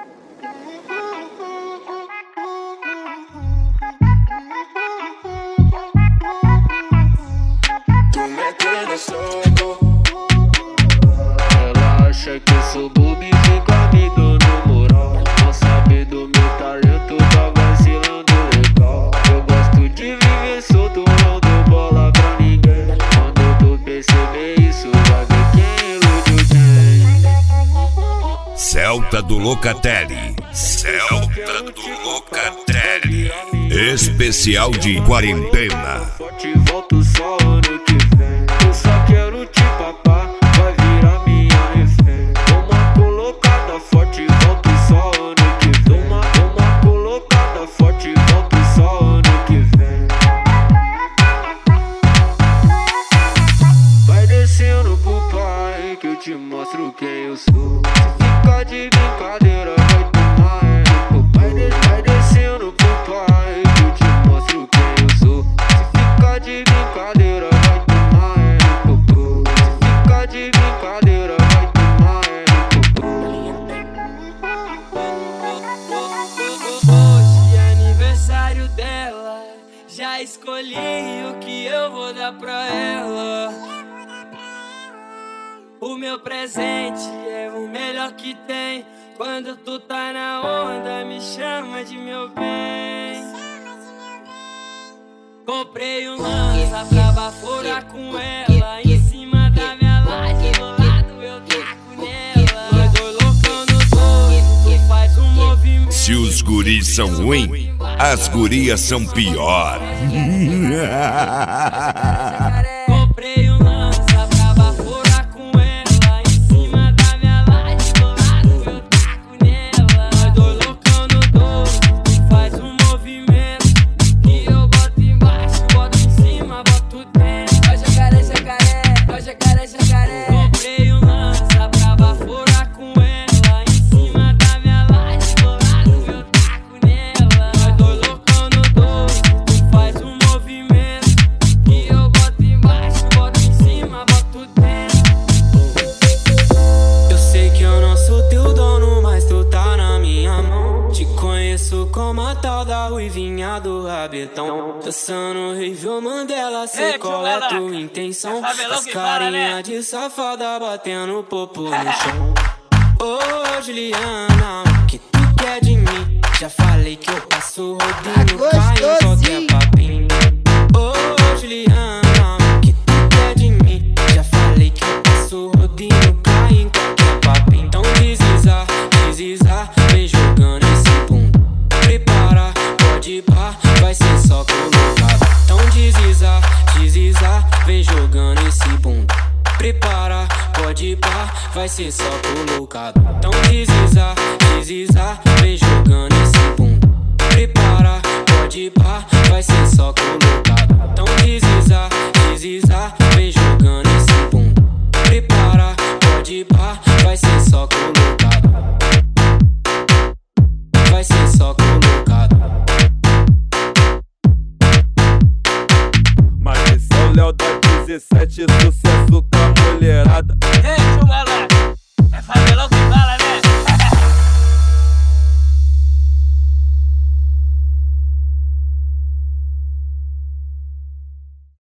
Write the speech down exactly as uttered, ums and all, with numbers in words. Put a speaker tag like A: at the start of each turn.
A: Tu metendo soco. Ela acha que eu sou bobo e fica me dando moral. Não sabe do meu talento, tá vacilando legal. Eu gosto de viver solto, não dou bola pra ninguém. Quando tu perceber isso, vai ver quem iludiu quem.
B: Celta do Locatelli, Celta do Locatelli, especial de quarentena.
A: Forte, volto só ano que vem. Eu só quero te papar, vai virar minha refém. Uma colocada forte, volto só ano que vem. Uma, uma colocada forte, volto só ano que vem. Vai descendo pro pai que eu te mostro quem eu sou. Se ficar de brincadeira vai tomar é. Vai, de, vai descendo pro pai que eu te mostro quem eu sou. Se ficar de brincadeira vai tomar é. Se ficar de brincadeira vai tomar é.
C: Hoje é aniversário dela, já escolhi o que eu vou dar pra ela. O meu presente é o melhor que tem. Quando tu tá na onda, me chama de meu bem. Comprei um lança pra baforar com ela. Em cima da minha laje, do lado eu taco nela. Nós dois loucão no dois, tu faz um movimento.
B: Se os guris são ruins, as gurias são pior.
C: Comprei um lança pra baforar com ela. Em cima da minha laje, do lado eu taco nela. Nós dois loucão no dois, tu faz um movimento. E eu boto embaixo, boto em cima, boto dentro. Ó jacaré, jacaré, ó jacaré, jacaré. Comprei um lança pra baforar com ela. Em cima da minha laje, do lado eu taco nela. Nós dois loucão no dois, tu faz um movimento. E eu boto embaixo, boto em cima, boto dentro. Eu sei que eu não sou teu dono, mas tu tá na minha mão. Te conheço como a tal da ruivinha do rabetão. Dançando Rível Mandela, sei qual é tua intenção. As carinha de safada batendo popo no chão. Ô Juliana, o que tu quer de mim? Já falei que eu passo rodinho, caio, qualquer papinho. Ô Juliana, o que tu quer de mim? Já falei que eu passo rodinho, caio em qualquer papinho. Então deslizar, deslizar, vem jogando esse bunda. Prepara, pode pá, vai ser só colocado. Então deslizar, deslizar, vem jogando esse bunda. Prepara, pode pá, vai ser só colocado. Então deslizar, deslizar, vem jogando esse bunda. Prepara, pode pá, vai ser só colocado. Então deslizar, deslizar, vem jogando esse bunda. Prepara, pode pá, vai ser só colocado. Vai ser só colocado.
D: Mas esse é o Léo da dezessete, sucesso com a mulherada.
E: Ei, tio moleque, é favelão que fala